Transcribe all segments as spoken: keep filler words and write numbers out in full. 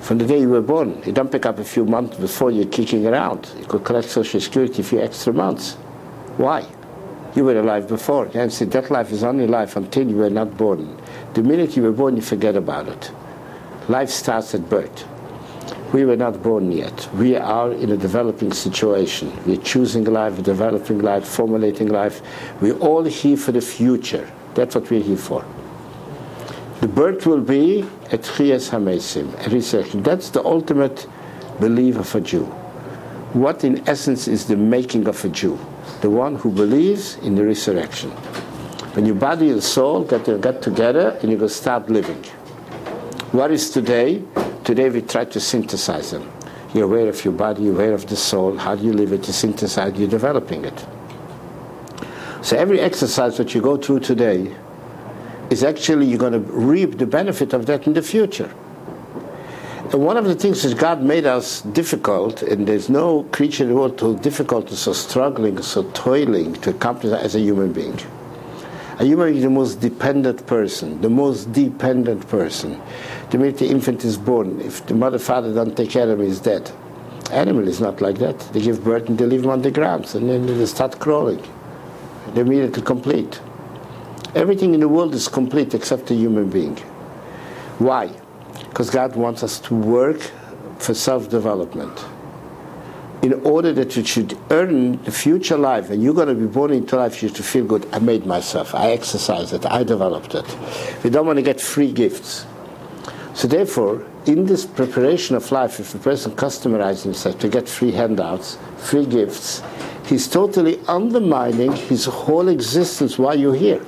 From the day you were born. You don't pick up a few months before you're kicking around. You could collect Social Security a few extra months. Why? You were alive before. And see, that life is only life until you were not born. The minute you were born, you forget about it. Life starts at birth. We were not born yet. We are in a developing situation. We're choosing life, developing life, formulating life. We're all here for the future. That's what we're here for. The birth will be a Tchias HaMesim, a resurrection. That's the ultimate belief of a Jew. What in essence is the making of a Jew? The one who believes in the resurrection. When your body and soul get, to, get together and you go start living. What is today? Today we try to synthesize them. You're aware of your body, you're aware of the soul. How do you live it? You synthesize, you're developing it. So every exercise that you go through today is actually you're going to reap the benefit of that in the future. And one of the things that God made us difficult, and there's no creature in the world so difficult, so struggling, so toiling to accomplish that as a human being. A human being is the most dependent person, the most dependent person. The minute the infant is born, if the mother, father don't take care of him, he's dead. Animal is not like that. They give birth and they leave him on the ground, and then they start crawling. They're immediately complete. Everything in the world is complete except a human being. Why? Because God wants us to work for self-development. In order that you should earn the future life, and you're going to be born into life, you have to feel good. I made myself, I exercised it, I developed it. We don't want to get free gifts. So therefore, in this preparation of life, if a person customizes himself to get free handouts, free gifts, he's totally undermining his whole existence while you're here.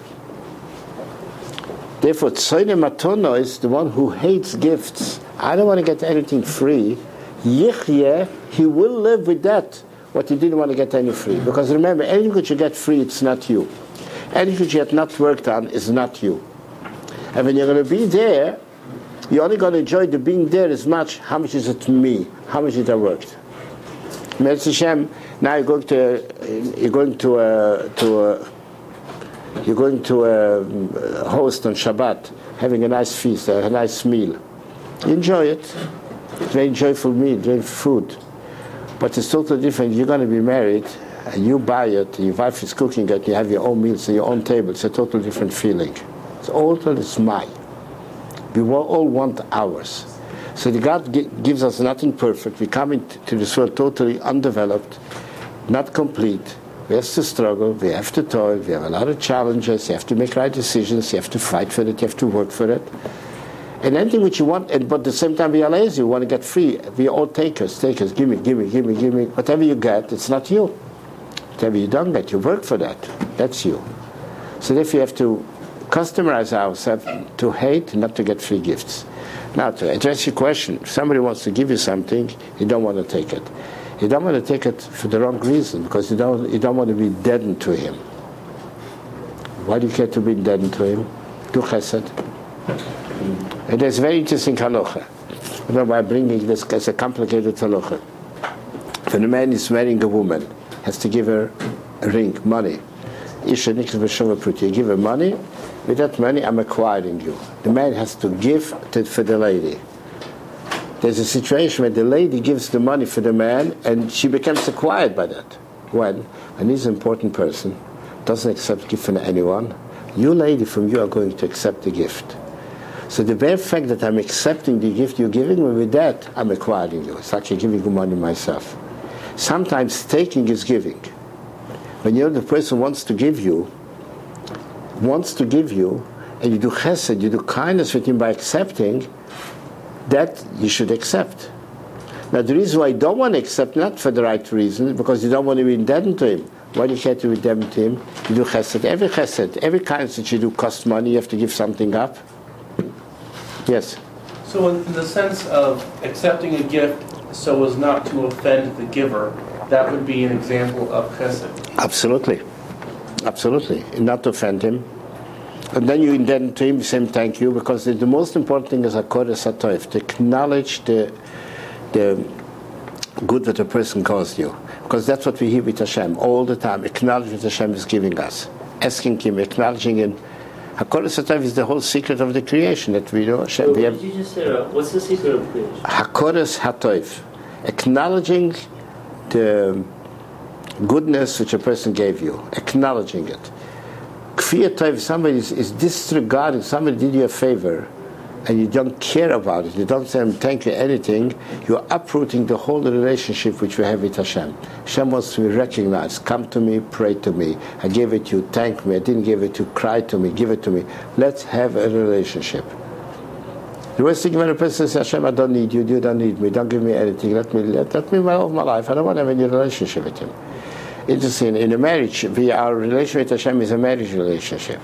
Therefore, Tzoyne Matono is the one who hates gifts. I don't want to get anything free. Yichyeh, he will live with that, what he didn't want to get any free. Because remember, anything that you get free, it's not you. Anything that you have not worked on is not you. And when you're going to be there, you're only going to enjoy the being there as much, how much is it to me? How much did I worked? Meretz Hashem, now you're going to, you're going to, uh, to uh, You're going to a host on Shabbat, having a nice feast, a nice meal. You enjoy it. It's a very joyful meal, very food. But it's totally different. You're going to be married, and you buy it, and your wife is cooking it, you have your own meals on your own table. It's a totally different feeling. It's all it's mine. We all want ours. So the God gives us nothing perfect. We come into this world totally undeveloped, not complete. We have to struggle, we have to toil, we have a lot of challenges, you have to make right decisions, you have to fight for it, you have to work for it. And anything which you want, and, but at the same time we are lazy, we want to get free. We are all takers, takers, give me, give me, give me, give me. Whatever you get, it's not you. Whatever you don't get, you work for that. That's you. So therefore you have to customize ourselves to hate, not to get free gifts. Now to address your question, if somebody wants to give you something, you don't want to take it. You don't want to take it for the wrong reason, because you don't, you don't want to be deadened to him. Why do you care to be deadened to him? Do chesed. And there's a very interesting halacha. I don't know why I'm bringing this as a complicated halacha. When a man is marrying a woman, has to give her a ring, money. You give her money, with that money I'm acquiring you. The man has to give to, for the lady. There's a situation where the lady gives the money for the man and she becomes acquired by that. When? When he's an important person, doesn't accept gift from anyone, you lady from you are going to accept the gift. So the bare fact that I'm accepting the gift you're giving me, with that I'm acquiring you. It's like you're giving you money myself. Sometimes taking is giving. When you're the person who wants to give you, wants to give you, and you do chesed, you do kindness with him by accepting, that you should accept. Now the reason why you don't want to accept, not for the right reason, because you don't want to be indebted to him. Why do you care to be indebted to him? You do chesed. Every chesed, every kindness that you do costs money, you have to give something up. Yes? So in the sense of accepting a gift so as not to offend the giver, that would be an example of chesed. Absolutely. Absolutely. And not to offend him. And then you indebted to him, saying thank you, because the, the most important thing is Hakore Satoif, to acknowledge the the good that a person caused you. Because that's what we hear with Hashem all the time. Acknowledge what Hashem is giving us. Asking him, acknowledging him Hakodesh Hatov is the whole secret of the creation that we know. Hashem, Well, we what have did you just say? uh, What's the secret of creation? Hakodesh Hatov, acknowledging the goodness which a person gave you, acknowledging it. Kfir Tov, somebody is, is disregarding, somebody did you a favor, and you don't care about it, you don't say thank you anything, you're uprooting the whole relationship which we have with Hashem. Hashem wants to be recognized. Come to me, pray to me. I gave it to you, thank me. I didn't give it to you, cry to me, give it to me. Let's have a relationship. The worst thing when a person says, Hashem, I don't need you, you don't need me, don't give me anything, let me let, let me live my life, I don't want to have any relationship with him. Interesting, in a marriage, we, our relationship with Hashem is a marriage relationship.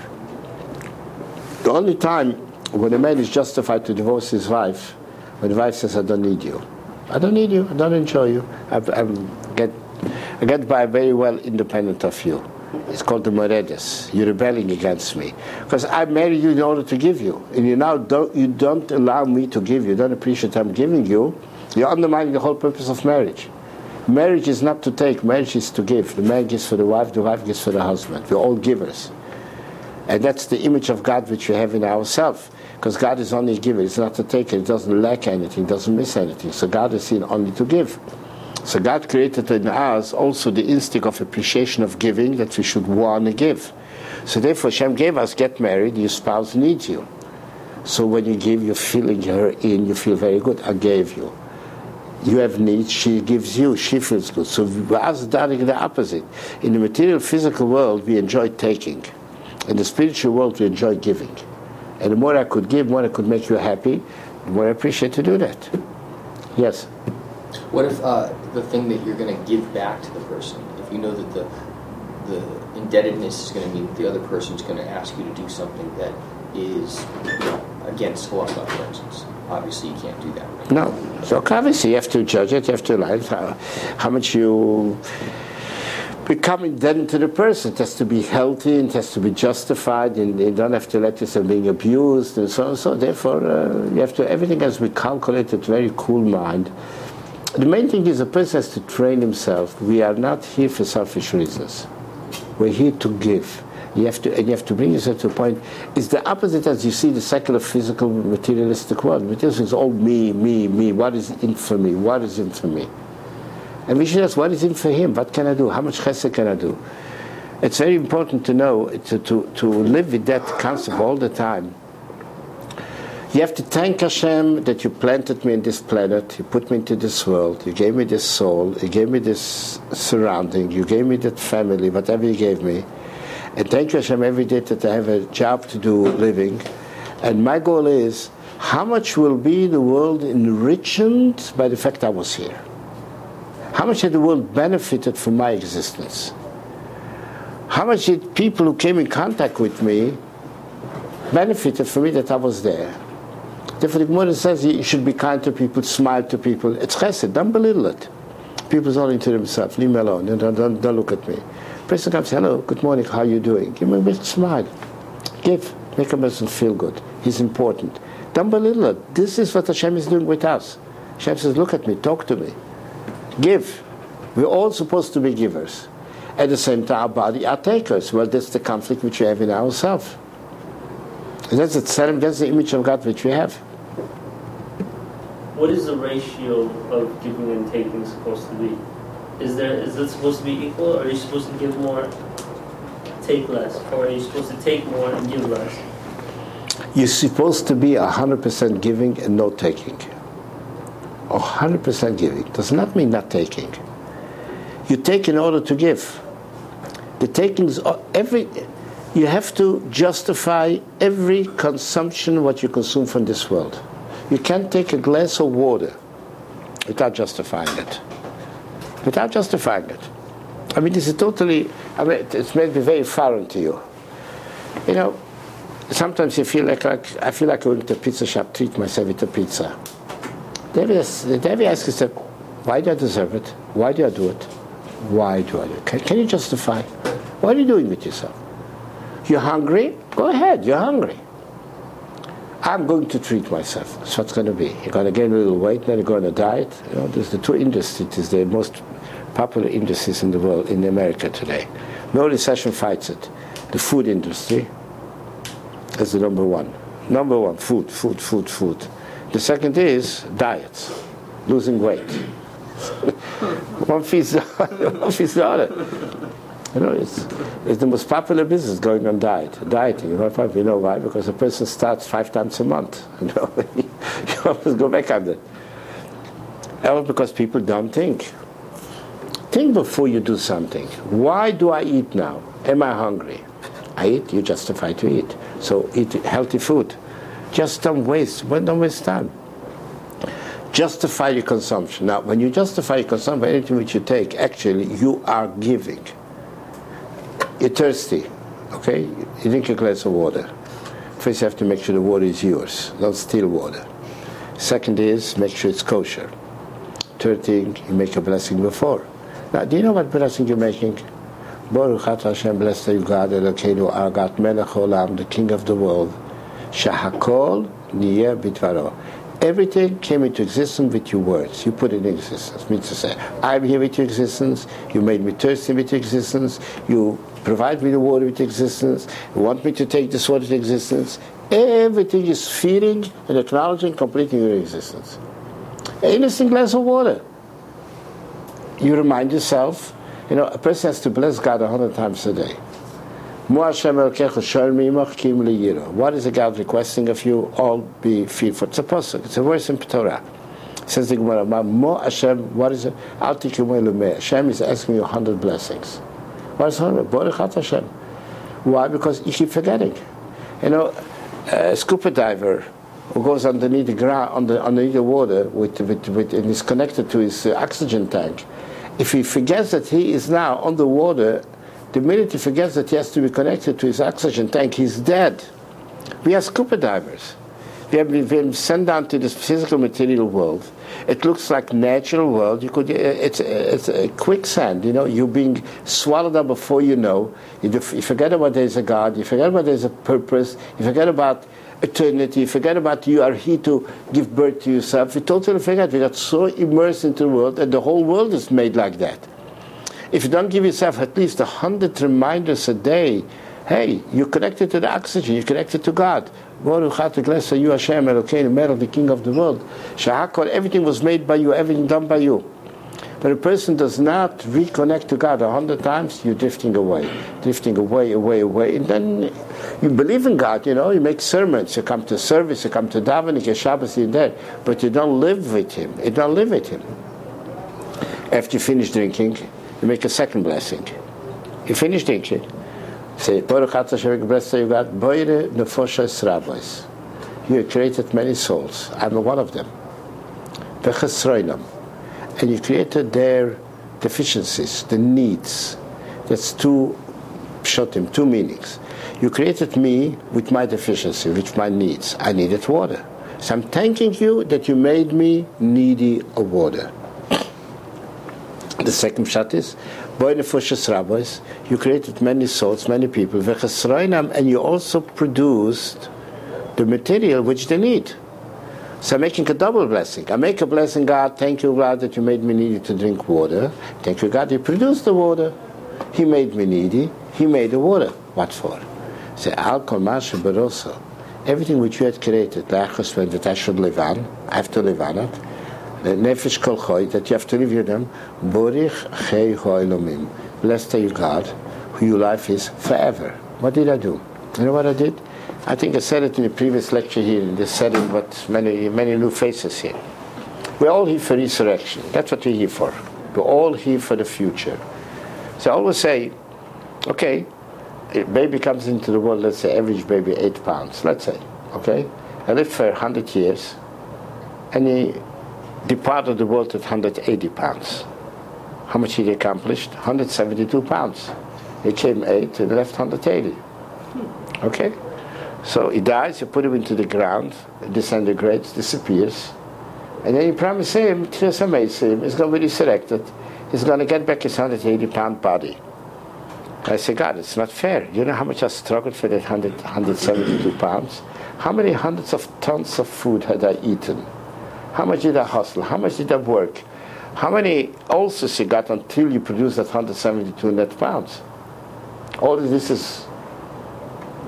The only time when a man is justified to divorce his wife, when the wife says, I don't need you. I don't need you, I don't enjoy you. I, I, get, I get by very well independent of you. It's called the moredes. You're rebelling against me. Because I married you in order to give you. And you now don't, you don't allow me to give you, you don't appreciate I'm giving you, you're undermining the whole purpose of marriage. Marriage is not to take, marriage is to give. The man gives for the wife, the wife gives for the husband. We're all givers. And that's the image of God which we have in ourselves. Because God is only a giver, it's not a taker, it doesn't lack anything, doesn't miss anything. So God is seen only to give. So God created in us also the instinct of appreciation of giving, that we should want to give. So therefore Hashem gave us, get married, your spouse needs you. So when you give, you're filling her in, you feel very good, I gave you. You have needs, she gives you, she feels good. So we are starting the opposite. In the material physical world, we enjoy taking. In the spiritual world, we enjoy giving. And the more I could give, the more I could make you happy, the more I appreciate to do that. Yes? What if uh, the thing that you're going to give back to the person, if you know that the the indebtedness is going to mean that the other person is going to ask you to do something that is, you know, against halacha, for instance? Obviously, you can't do that. Right? No. So obviously, you have to judge it, you have to learn how, how much you become indebted to the person. It has to be healthy, it has to be justified, and you don't have to let yourself being abused, and so on. So therefore, uh, you have to, everything has to be calculated, very cool mind. The main thing is a person has to train himself. We are not here for selfish reasons. We're here to give. You have to, and you have to bring yourself to a point. It's the opposite as you see the secular, physical, materialistic world. Materialism is all me, me, me. What is in for me? What is in for me? And we should ask, what is in for him? What can I do? How much chesed can I do? It's very important to know, to, to, to live with that concept all the time. You have to thank Hashem that you planted me in this planet, you put me into this world, you gave me this soul, you gave me this surrounding, you gave me that family, whatever you gave me. And thank you Hashem every day that I have a job to do living. And my goal is, how much will be the world enriched by the fact I was here? How much had the world benefited from my existence? How much did people who came in contact with me benefited from me that I was there? Therefore, the Gemara says you should be kind to people, smile to people. It's chesed, don't belittle it. People's only to themselves, leave me alone, don't, don't, don't look at me. Person comes, hello, good morning, how are you doing? Give me a big smile. Give, make a person feel good. He's important. Don't belittle it. This is what Hashem is doing with us. Hashem says, look at me, talk to me. Give. We're all supposed to be givers. At the same time, our body are takers. Well, that's the conflict which we have in ourselves. And that's the, that's the image of God which we have. What is the ratio of giving and taking supposed to be? Is there is it supposed to be equal, or are you supposed to give more, take less? Or are you supposed to take more and give less? You're supposed to be one hundred percent giving and no taking. one hundred percent giving does not mean not taking. You take in order to give. The taking is every... You have to justify every consumption what you consume from this world. You can't take a glass of water without justifying it. Without justifying it. I mean, this is totally... I mean, it's made me very foreign to you. You know, sometimes you feel like, like I feel like going to a pizza shop, treat myself with a pizza. David asks himself, why do I deserve it? Why do I do it? Why do I do it? Can, can you justify? What are you doing with yourself? You're hungry? Go ahead, you're hungry. I'm going to treat myself. That's what's going to be. You're going to gain a little weight, then you're going to diet. You know, there's the two industries, it's the most popular industries in the world, in America today. No recession fights it. The food industry That's the number one. Number one, food, food, food, food. The second is diets, losing weight. One feeds the other, one feeds the other. You know, it's, it's the most popular business going on diet, dieting. You know, you know why? Because a person starts five times a month. You know, you always go back on that. Or because people don't think. Think before you do something. Why do I eat now? Am I hungry? I eat, you justify to eat. So eat healthy food. Just don't waste, well, don't waste time. Justify your consumption. Now, when you justify your consumption, anything which you take, actually, you are giving. You're thirsty, okay? You drink a glass of water. First, you have to make sure the water is yours. Don't steal water. Second is, make sure it's kosher. Third thing, you make a blessing before. Now, do you know what blessing you're making? Baruch atah Hashem, blessed are you God, Elokeinu, our God, Melech Olam, the King of the world. Shahakol niyeh bidvaro. Everything came into existence with your words. You put it in existence. Means to say, I'm here with your existence. You made me thirsty with your existence. You provide me the water with existence. You want me to take this water to existence. Everything is feeding and acknowledging, completing your existence. An innocent glass of water. You remind yourself, you know, a person has to bless God a hundred times a day. What is the God requesting of you? All be fearful. It's a pasuk. It's a verse in Torah. It says the Gemara, Mo Hashem, what is it? Hashem is asking you a hundred blessings. What is hundred? Baruch atah Hashem. Why? Because you keep forgetting. You know, a scuba diver who goes underneath the ground, under, underneath the water, with, with, with, and is connected to his uh, oxygen tank. If he forgets that he is now on the water, the minute he forgets that he has to be connected to his oxygen tank, he's dead. We are scuba divers. We have been sent down to this physical material world. It looks like natural world. You could, it's, it's a quicksand. You know, you're being swallowed up before you know. You, you forget about there's a God. You forget about there's a purpose. You forget about eternity. You forget about you are here to give birth to yourself. You totally forget. We got so immersed into the world, and the whole world is made like that. If you don't give yourself at least a hundred reminders a day, hey, you're connected to the oxygen, you're connected to God. Baruch atah blessed are you Hashem, Elokeinu, Melech, the King of the world. Shahakol, everything was made by you, everything done by you. But a person does not reconnect to God a hundred times, you're drifting away, drifting away, away, away. And then you believe in God, you know, you make sermons, you come to service, you come to davening, you get Shabbos, you're there, but you don't live with Him. You don't live with Him. After you finish drinking, you make a second blessing. You finish drinking. Say, Baruch atah Hashem, blessed are you God, Boire nefoshes rabos. You have created many souls. I'm one of them. V'chesroinam. And you created their deficiencies, the needs. That's two pshotim, two meanings. You created me with my deficiency, with my needs. I needed water. So I'm thanking you that you made me needy of water. The second pshat is, you created many souls, many people, and you also produced the material which they need. So I'm making a double blessing. I make a blessing, God, thank you, God, that you made me needy to drink water. Thank you, God, you produced the water. He made me needy. He made the water. What for? Say, Al kol mashe beroso. Everything which you had created, that I should live on, I have to live on it. The nefesh kol choy, that you have to live with them. Borich chei ho'elomim. Blessed are you, God, who your life is forever. What did I do? You know what I did? I think I said it in the previous lecture here in this setting, but many, many new faces here. We're all here for resurrection. That's what we're here for. We're all here for the future. So I always say, okay, a baby comes into the world, let's say average baby eight pounds, let's say, okay? I lived for one hundred years, and he departed the world at one hundred eighty pounds. How much he accomplished? one hundred seventy-two pounds. He came eight and left one hundred eighty. Okay? So he dies, you put him into the ground, it disintegrates, disappears, and then you promise him, he's amazing, he's going to be resurrected, he's going to get back his one hundred eighty pound body. I say, God, it's not fair. You know how much I struggled for that one hundred, one hundred seventy-two pounds? How many hundreds of tons of food had I eaten? How much did I hustle? How much did I work? How many ulcers you got until you produced that one hundred seventy-two net pounds? All of this is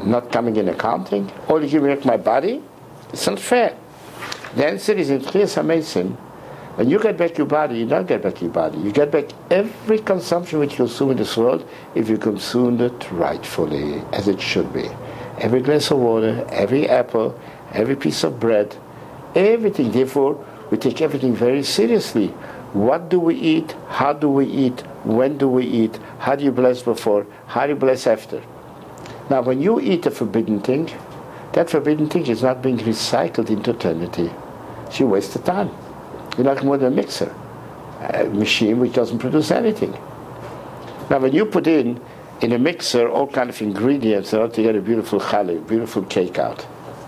not coming in accounting? All you give me my body? It's not fair. The answer is in Chiyas HaMesim. When you get back your body, you don't get back your body. You get back every consumption which you consume in this world if you consumed it rightfully, as it should be. Every glass of water, every apple, every piece of bread, everything. Therefore, we take everything very seriously. What do we eat? How do we eat? When do we eat? How do you bless before? How do you bless after? Now, when you eat a forbidden thing, that forbidden thing is not being recycled into eternity. So you waste the time. You're not more than a mixer, a machine which doesn't produce anything. Now, when you put in in a mixer all kind of ingredients in order to get a beautiful challah, beautiful cake out.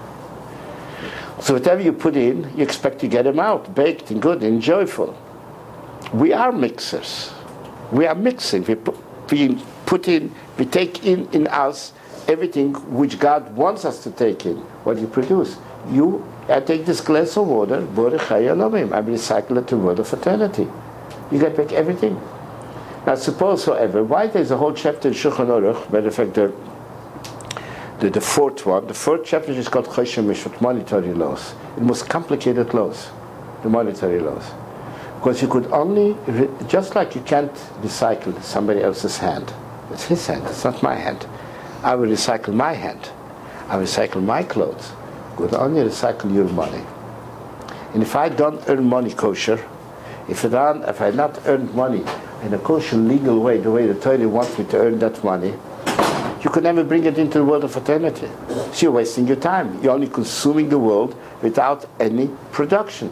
So whatever you put in, you expect to get them out, baked and good and joyful. We are mixers. We are mixing. We put, we put in, we take in in us everything which God wants us to take in. What you produce. You, I take this glass of water, Borei Chai Olamim, I recycle it to word of eternity. You get back everything. Now suppose, however, why there's a whole chapter in Shulchan Aruch, matter of fact, the, the, the fourth one, the fourth chapter is called Choshen Mishpat, monetary laws. The most complicated laws, the monetary laws. Because you could only, re- just like you can't recycle somebody else's hand. It's his hand, it's not my hand. I will recycle my hand. I will recycle my clothes. Could only recycle your money. And if I don't earn money kosher, if I don't, if I not earned money in a kosher legal way, the way the Torah wants me to earn that money, you could never bring it into the world of eternity. So you're wasting your time. You're only consuming the world without any production.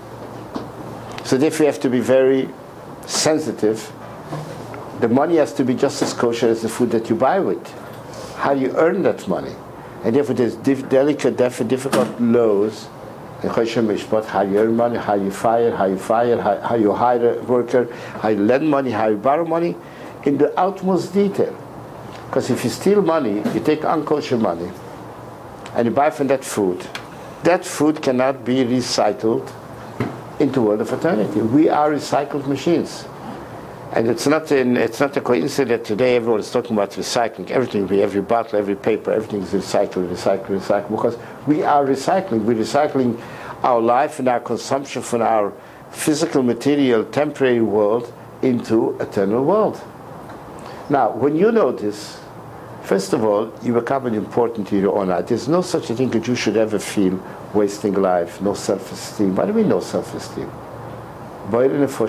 So therefore you have to be very sensitive. The money has to be just as kosher as the food that you buy with. How do you earn that money? And therefore there's diff- delicate, diff- difficult laws in Choshen Mishpat, how you earn money, how you fire, how you fire, how, how you hire a worker, how you lend money, how you borrow money, in the utmost detail. Because if you steal money, you take unkosher money, and you buy from that food, that food cannot be recycled into the world of eternity. We are recycled machines. And it's not in, it's not a coincidence that today everyone is talking about recycling. Everything, every bottle, every paper, everything is recycled, recycled, recycled. Because we are recycling. We're recycling our life and our consumption from our physical, material, temporary world into eternal world. Now, when you know this, first of all, you become an important to your own life. There's no such a thing that you should ever feel wasting life, no self-esteem. What do we mean no self-esteem? Good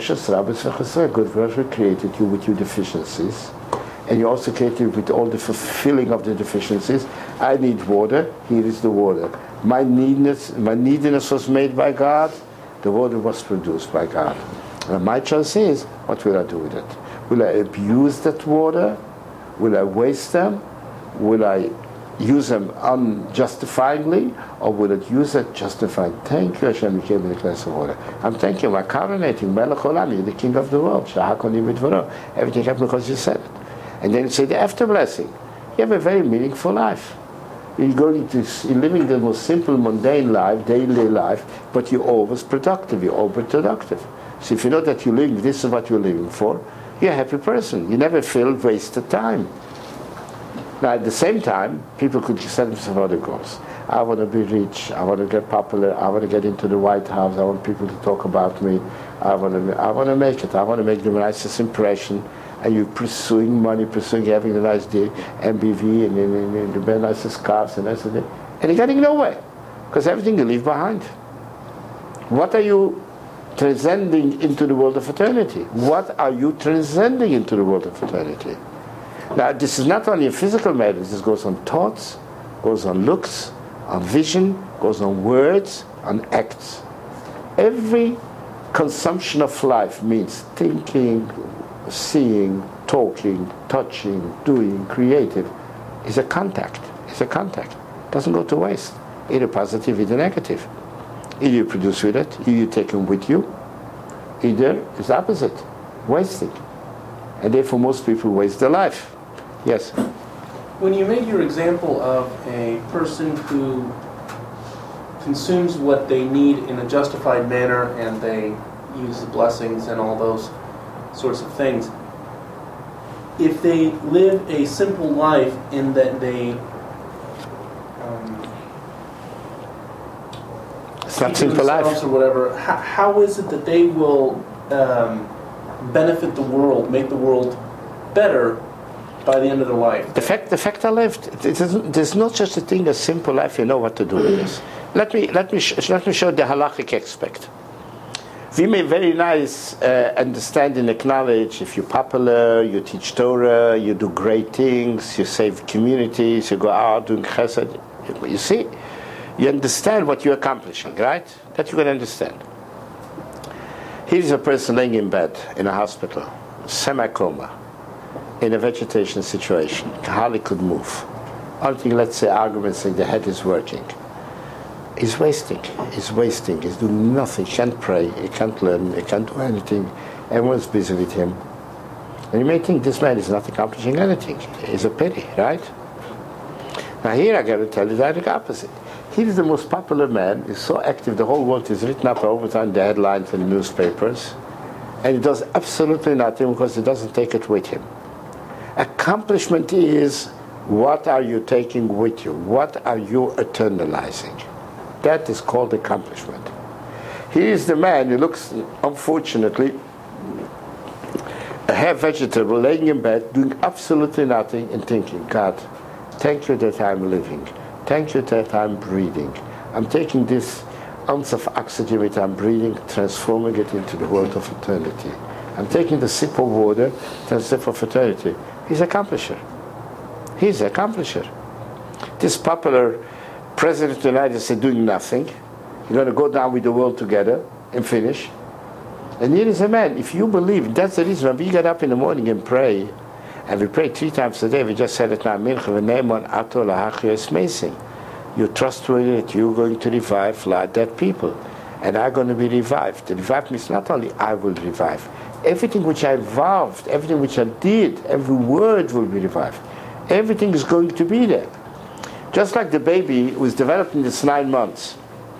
God created you with your deficiencies, and you also created with all the fulfilling of the deficiencies. I need water, here is the water. My neediness, my neediness was made by God, the water was produced by God. And my choice is, what will I do with it? Will I abuse that water? Will I waste them? Will I use them unjustifiedly, or will it use it justified? Thank you, Hashem, you gave me the glass of water. I'm thanking you, I'm coronating, Melech Olam, you're the king of the world. Everything happened because you said it. And then you say the after blessing. You have a very meaningful life. You're going to, you're living the most simple, mundane life, daily life, but you're always productive, you're overproductive. So if you know that you're living, this is what you're living for, you're a happy person. You never feel wasted time. Now, at the same time, people could set themselves other goals. I want to be rich. I want to get popular. I want to get into the White House. I want people to talk about me. I want to. I want to make it. I want to make the nicest impression. And you're pursuing money, pursuing having a nice day, M B V, and, and, and, and the very nicest cars and everything, and you're getting nowhere because everything you leave behind. What are you transcending into the world of eternity? What are you transcending into the world of eternity? Now, this is not only a physical matter. This goes on thoughts, goes on looks, on vision, goes on words, on acts. Every consumption of life means thinking, seeing, talking, touching, doing, creative. Is a contact. It's a contact. It doesn't go to waste. Either positive, either negative. Either you produce with it, either you take them with you, either it's the opposite, wasting. And therefore most people waste their life. Yes? When you made your example of a person who consumes what they need in a justified manner and they use the blessings and all those sorts of things, if they live a simple life in that they It's not keeping simple life. themselves or whatever, how, how is it that they will um, benefit the world, make the world better by the end of their life? The fact, the fact I lived. It isn't, there's not such a thing as simple life. You know what to do with this. Let me let me sh- let me show the halachic aspect. We may very nice uh, understand and acknowledge if you're popular, you teach Torah, you do great things, you save communities, you go out doing chesed. You see, you understand what you're accomplishing, right? That you can understand. Here's a person laying in bed in a hospital, semi-coma, in a vegetation situation, hardly could move. Only thing, let's say, arguments like the head is working. He's wasting, he's wasting, he's doing nothing, he can't pray, he can't learn, he can't do anything. Everyone's busy with him. And you may think this man is not accomplishing anything. It's a pity, right? Now here I got to tell you the direct opposite. He's the most popular man, he's so active, the whole world is written up all the time, the headlines in the newspapers, and he does absolutely nothing because he doesn't take it with him. Accomplishment is, what are you taking with you? What are you eternalizing? That is called accomplishment. He is the man who looks, unfortunately, a half vegetable, laying in bed, doing absolutely nothing and thinking, God, thank you that I'm living. Thank you that I'm breathing. I'm taking this ounce of oxygen that I'm breathing, transforming it into the world of eternity. I'm taking the sip of water, the sip of eternity. He's an accomplisher. He's an accomplisher. This popular President of the United States doing nothing. You're going to go down with the world together and finish. And here is a man, if you believe, that's the reason when we get up in the morning and pray, and we pray three times a day, we just said it now, it's amazing. You're trustworthy that you're going to revive like dead people, and are going to be revived. The revive means not only I will revive, everything which I vowed, everything which I did, every word will be revived. Everything is going to be there. Just like the baby who is developing this nine months.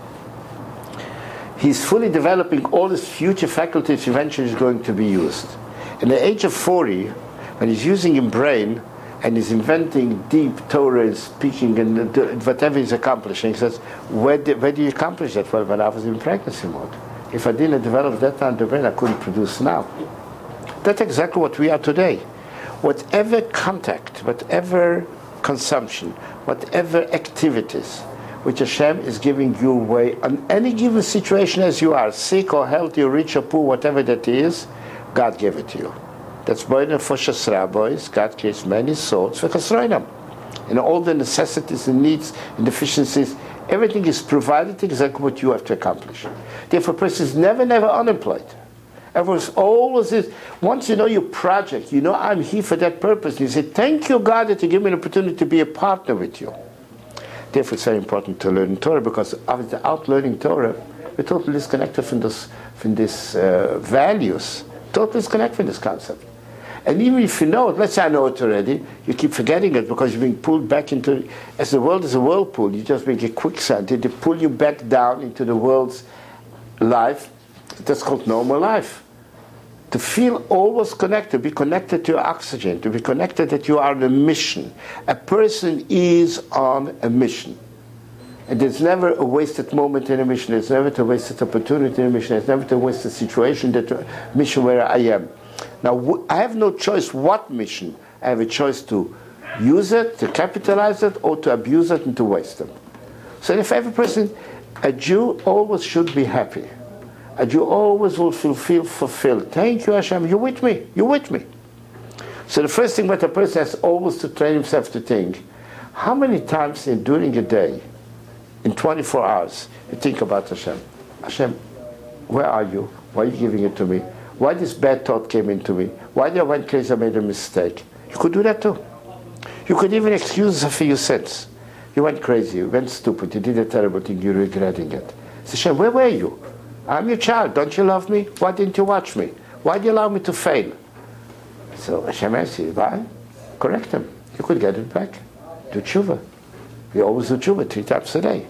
He's fully developing all his future faculties eventually is going to be used. In the age of forty, when he's using his brain and he's inventing deep Torah and speaking and whatever he's accomplishing, he says, where did, where do you accomplish that? Well, when I was in pregnancy mode. If I didn't develop that time the brain, I couldn't produce now. That's exactly what we are today. Whatever contact, whatever consumption, whatever activities which Hashem is giving you away on any given situation as you are, sick or healthy or rich or poor, whatever that is, God gave it to you. That's Boyden for Shasra boys. God creates many souls for Chasroinam. And all the necessities and needs and deficiencies, everything is provided exactly what you have to accomplish. Therefore, a person is never, never unemployed. Everyone's always is. Once you know your project, you know I'm here for that purpose. You say, thank you, God, that you give me an opportunity to be a partner with you. Therefore, it's very important to learn Torah, because without learning Torah, we're totally disconnected from this, from these uh, values. Totally disconnected from this concept. And even if you know it, let's say I know it already, you keep forgetting it because you're being pulled back into, as the world is a whirlpool, you just make a quicksand. They pull you back down into the world's life. That's called normal life. To feel always connected, be connected to your oxygen, to be connected that you are on a mission. A person is on a mission. And there's never a wasted moment in a mission. There's never a wasted opportunity in a mission. There's never a wasted situation, that mission where I am. Now, I have no choice what mission. I have a choice to use it, to capitalize it, or to abuse it and to waste it. So if every person, a Jew always should be happy. A Jew always will feel, feel fulfilled. Thank you, Hashem. You're with me. You're with me. So the first thing that a person has always to train himself to think, how many times in, during a day, in twenty-four hours, you think about Hashem? Hashem, where are you? Why are you giving it to me? Why this bad thought came into me? Why did I went crazy? I made a mistake. You could do that too. You could even excuse yourself for your sins. You went crazy. You went stupid. You did a terrible thing. You're regretting it. So Hashem, where were you? I'm your child. Don't you love me? Why didn't you watch me? Why do you allow me to fail? So Hashem asks you, why? Correct him. You could get it back. Do tshuva. You always do tshuva three times a day.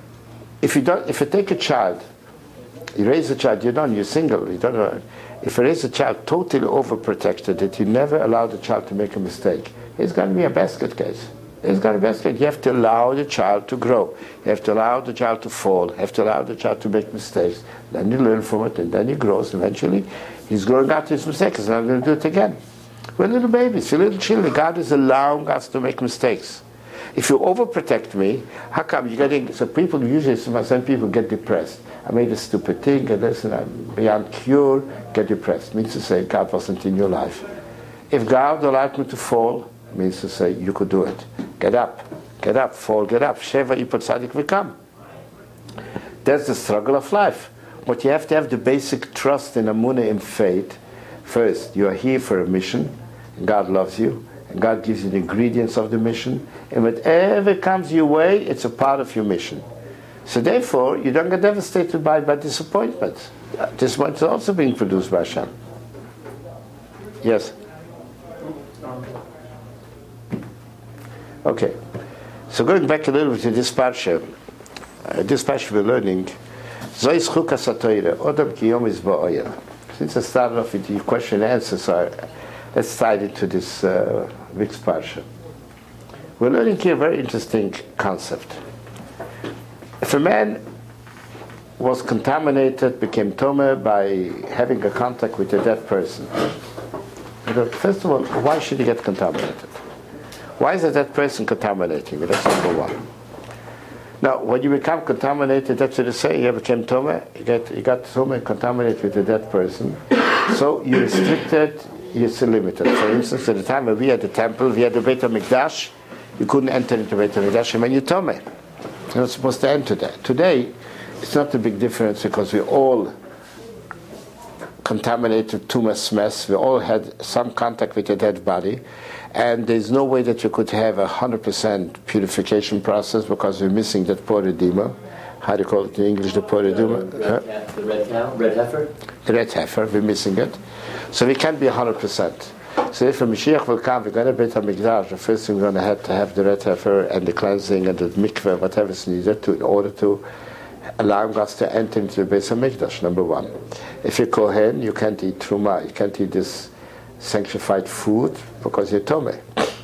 If you don't, if you take a child, you raise a child, you're done, you're single, you don't know. If you raise a child totally overprotected, that you never allow the child to make a mistake, it's going to be a basket case. It's got to be escalated. You have to allow the child to grow. You have to allow the child to fall. You have to allow the child to make mistakes. Then you learn from it, and then he grows. Eventually, he's growing out his mistakes. He's not going to do it again. We're little babies. We're little children. God is allowing us to make mistakes. If you overprotect me, how come you're getting... So people usually, some people get depressed. I made a stupid thing, and this, and I'm beyond cure, get depressed. Means to say God wasn't in your life. If God allowed me to fall, means to say you could do it. Get up, get up, fall, get up. Sheva ipot tzadik v'kam. That's the struggle of life. But you have to have the basic trust in Amunah, in faith. First, you are here for a mission, and God loves you, and God gives you the ingredients of the mission, and whatever comes your way, it's a part of your mission. So therefore, you don't get devastated by, by disappointment. Disappointment is also being produced by Hashem. Yes? Okay. So going back a little bit to this parsha, uh, this parsha we're learning, Zois chukas ha'Torah, Odam ki yom is ba'oyer. Since I started off with the question and answer, so I, let's tie it to this uh, week's parsha. We're learning here a very interesting concept. If a man was contaminated, became Tomeh by having a contact with a dead person, first of all, why should he get contaminated? Why is a dead person contaminating? That's number one. Now, when you become contaminated, that's what they say, you became Tomeh, you, get, you got Tomeh contaminated with a dead person, so you're restricted, you're still limited. For instance, at the time when we had the temple, we had the Beit HaMikdash, you couldn't enter into Beit HaMikdash when you're Tomeh. You're not supposed to enter that. Today, it's not a big difference because we all contaminated tumas mess. We all had some contact with a dead body, and there's no way that you could have a hundred percent purification process because we're missing that poridima. How do you call it in English? The poridima. The red, huh? the red cow, red heifer. The red heifer. We're missing it, so we can't be a hundred percent. So if a Mashiach will come, we're going to Beit HaMikdash, the first thing we're going to have to have the red heifer and the cleansing and the mikveh, whatever is needed to, in order to allow us to enter into the Beit HaMikdash, number one. If you're Kohen, you can't eat Truma, you can't eat this sanctified food because you're Tomeh.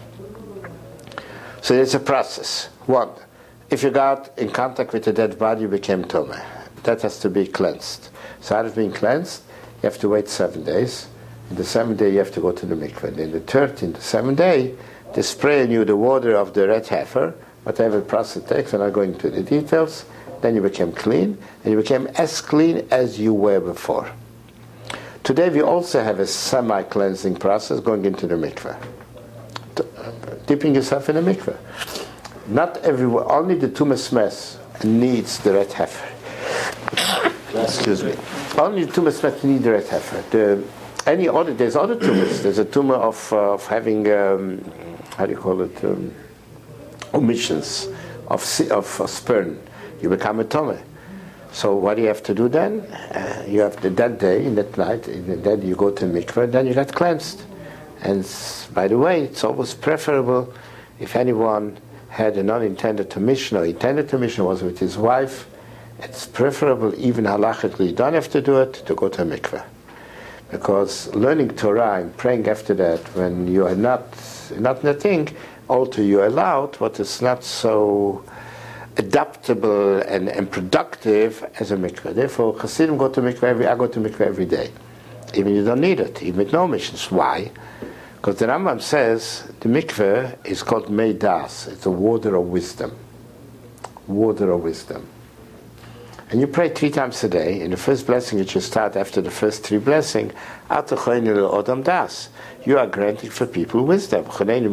So it's a process. One, if you got in contact with a dead body, you became Tomeh. That has to be cleansed. So out of being cleansed, you have to wait seven days. In the seventh day, you have to go to the mikveh. And in the third, in the seventh day, they spray on you the water of the red heifer, whatever process it takes, I'm not going into the details. Then you became clean, and you became as clean as you were before. Today, we also have a semi-cleansing process going into the mikveh. Dipping yourself in a mikveh. Not everyone, only the tumas mess needs the red heifer. Excuse me. Only the tumas mess needs the red heifer. The Any other, there's other tumors. There's a tumor of, uh, of having, um, how do you call it, um, omissions of, of, of sperm. You become a Tomeh. So what do you have to do then? Uh, you have the, that day, in that night, and then you go to mikveh, and then you get cleansed. And by the way, it's always preferable if anyone had an unintended omission, or intended omission was with his wife, it's preferable, even halachically, you don't have to do it, to go to a mikveh. Because learning Torah and praying after that, when you are not not in a thing, also you are allowed what is not so adaptable and, and productive as a mikveh. Therefore, Hasidim go to mikveh every, I go to mikveh every day. Even you don't need it, even with no missions. Why? Because the Rambam says the mikveh is called Mei Das. It's a water of wisdom. Water of wisdom. And you pray three times a day. In the first blessing that you start after the first three blessings, Odam Das. You are granting for people wisdom. Give me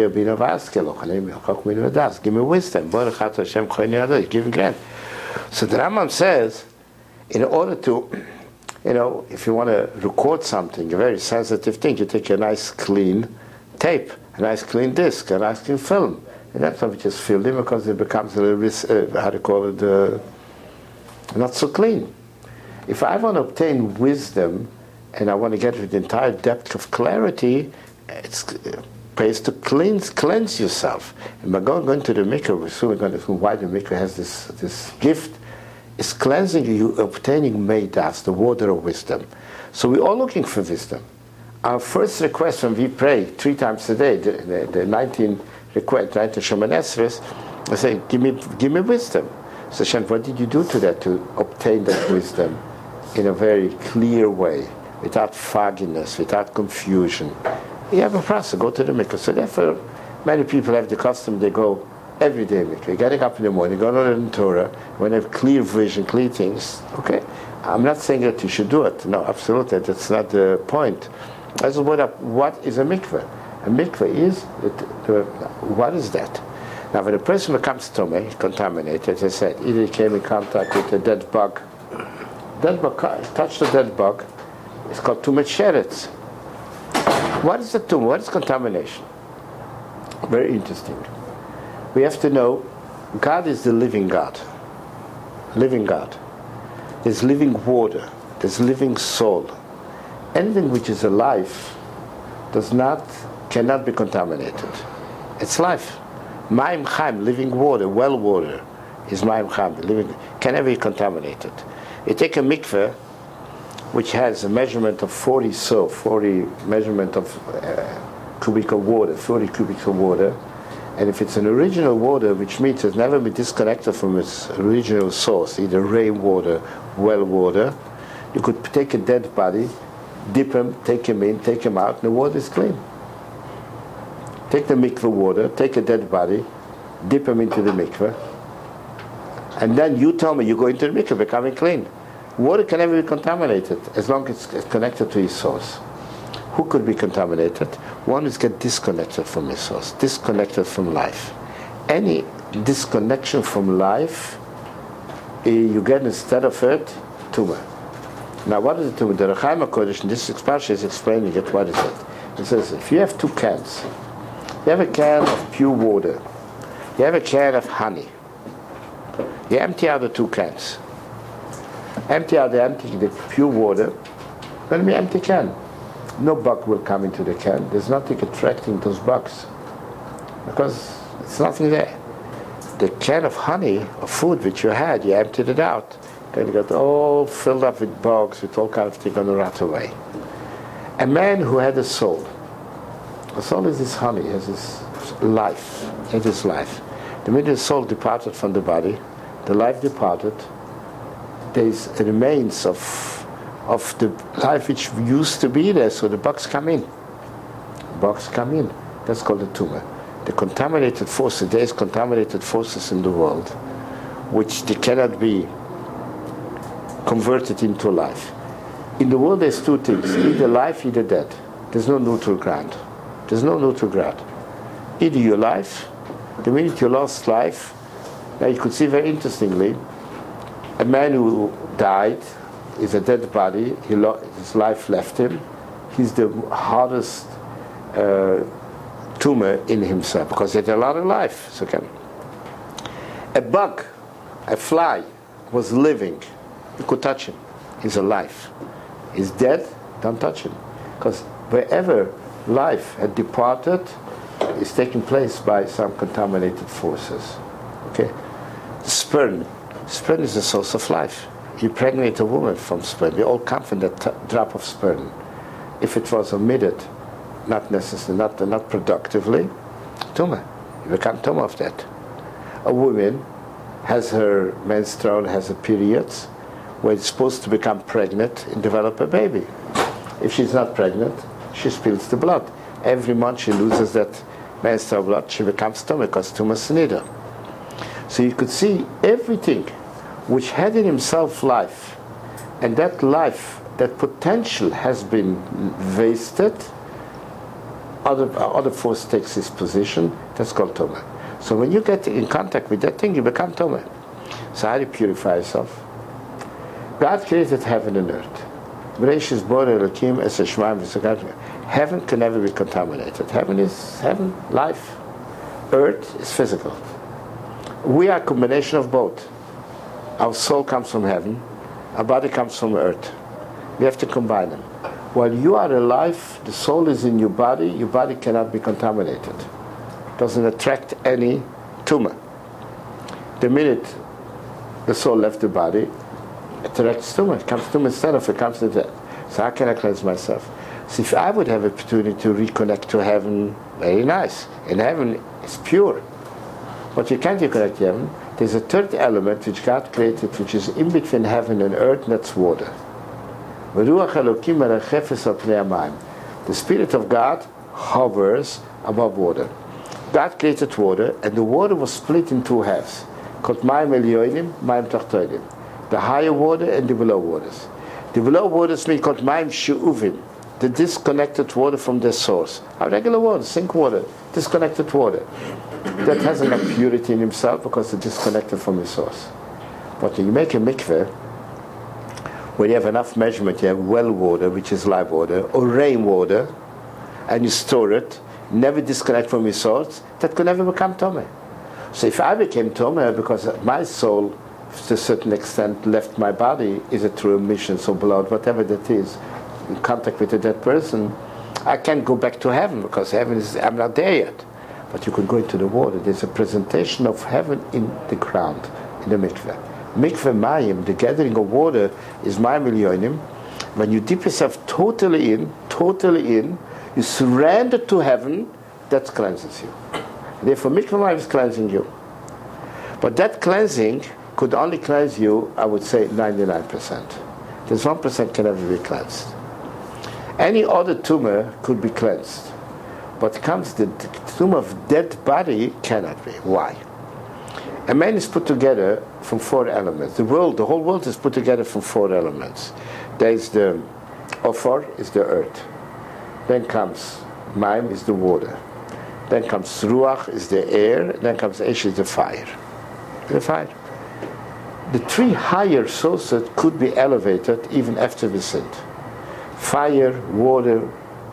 wisdom. Give grant. So the Rambam says, in order to, you know, if you want to record something, a very sensitive thing, you take a nice clean tape, a nice clean disc, a nice clean film. And that's not just filled in because it becomes a little bit, uh, how to call it, uh, not so clean. If I want to obtain wisdom and I want to get the entire depth of clarity, it's uh, pays to cleanse, cleanse yourself. And by going, going to the mikveh, we're soon going to see why the mikveh has this, this gift. It's cleansing you, obtaining meidas, the water of wisdom. So we're all looking for wisdom. Our first request when we pray three times a day, the, the, the nineteen request, right, to Shemon Esrei, I say, give me, give me wisdom. So Hashem, what did you do to that to obtain that wisdom in a very clear way, without fogginess, without confusion? You have a process, go to the mikveh. So therefore, many people have the custom, they go every day mikveh, getting up in the morning, going to learn Torah, when they have clear vision, clear things, okay. I'm not saying that you should do it. No, absolutely, that's not the point. That's what, what is a mikveh? A mikveh is, the, the, what is that? Now, when a person becomes tummy, contaminated, as I said, either he came in contact with a dead bug, dead bug, touched a dead bug, it's called tumah sheretz. What is the tumah? What is contamination? Very interesting. We have to know, God is the living God. Living God. There's living water. There's living soul. Anything which is alive does not, cannot be contaminated. It's life. Ma'im chaim, living water, well water, is ma'im chaim, living, can never be contaminated. You take a mikveh, which has a measurement of forty so, forty measurement of uh, cubic of water, forty cubics of water, and if it's an original water, which means it's never been disconnected from its original source, either rainwater, well water, you could take a dead body, dip him, take him in, take him out, and the water is clean. Take the mikveh water, take a dead body, dip him into the mikveh, and then you tell me you go into the mikveh becoming clean. Water can never be contaminated as long as it's connected to its source. Who could be contaminated? One is get disconnected from his source, disconnected from life. Any disconnection from life, you get instead of it, tumah. Now what is the tumah? The Rechaim HaKodesh in this parsha is explaining it. What is it? It says, if you have two cans, you have a can of pure water, you have a can of honey, you empty out the two cans. Empty out the empty, the pure water, going to be empty can. No bug will come into the can. There's nothing attracting those bugs because it's nothing there. The can of honey, of food which you had, you emptied it out. Then you got all filled up with bugs, with all kinds of things going to rot away. A man who had a soul. A soul is his honey, has his life, has his life. The minute the soul departed from the body, the life departed, there's remains of of the life which used to be there, so the bugs come in. Bugs come in. That's called the tumor. The contaminated forces, there's contaminated forces in the world, which they cannot be converted into life. In the world there's two things, either life, either dead. There's no neutral ground. There's no neutral ground. Either you're alive, the minute you lost life, now you could see very interestingly, a man who died is a dead body, he lo- his life left him, he's the hardest uh, tumor in himself, because he had a lot of life. So can a bug, a fly, was living, you could touch him, he's alive. He's dead, don't touch him. Because wherever life had departed, is taking place by some contaminated forces. Okay? Sperm. Sperm is the source of life. You pregnate a woman from sperm. We all come from that t- drop of sperm. If it was omitted, not necessarily, not, not productively, tumor. You become tumor of that. A woman has her menstrual, has her periods, where it's supposed to become pregnant and develop a baby. If she's not pregnant, she spills the blood. Every month she loses that menstrual blood, she becomes tumor, because tumor snida. So you could see everything which had in himself life, and that life, that potential has been wasted, other, other force takes its position, that's called tumor. So when you get in contact with that thing, you become tumor. So how do you purify yourself? God created heaven and earth. Heaven can never be contaminated. Heaven is heaven, life. Earth is physical. We are a combination of both. Our soul comes from heaven, our body comes from earth. We have to combine them. While you are alive, the soul is in your body, your body cannot be contaminated. It doesn't attract any tumor. The minute the soul left the body, it attracts tumor. It comes tumor instead of it comes to death. So how can I cleanse myself? So if I would have an opportunity to reconnect to heaven, very nice. And heaven is pure. But you can't reconnect to heaven. There's a third element which God created, which is in between heaven and earth, and that's water. The Spirit of God hovers above water. God created water, and the water was split in two halves, called Maim Elyonim, Maim Tachtonim. The higher water and the below waters. The below waters mean called Maim She'uvim, the disconnected water from their source. Our regular water, sink water, disconnected water. That hasn't got purity in himself because it's disconnected from the source. But when you make a mikveh, where you have enough measurement, you have well water, which is live water, or rainwater, and you store it, never disconnect from your source, that could never become Tomei. So if I became Tomei because my soul, to a certain extent, left my body, is it through emissions or blood, whatever that is, in contact with a dead person, I can't go back to heaven because heaven is, I'm not there yet. But you could go into the water. There's a presentation of heaven in the ground, in the mikveh. Mikveh Mayim, the gathering of water, is Mayim Elyonim. When you dip yourself totally in, totally in, you surrender to heaven, that cleanses you. Therefore, Mikveh Mayim is cleansing you. But that cleansing could only cleanse you, I would say, ninety-nine percent. There's one percent can never be cleansed. Any other tumor could be cleansed. But comes the, the tumor of dead body cannot be. Why? A man is put together from four elements. The world, the whole world is put together from four elements. There is the Ophor, is the earth. Then comes Maim, is the water. Then comes Ruach, is the air. Then comes Esh, is the fire. The fire. The three higher sources could be elevated even after we sinned. Fire, water,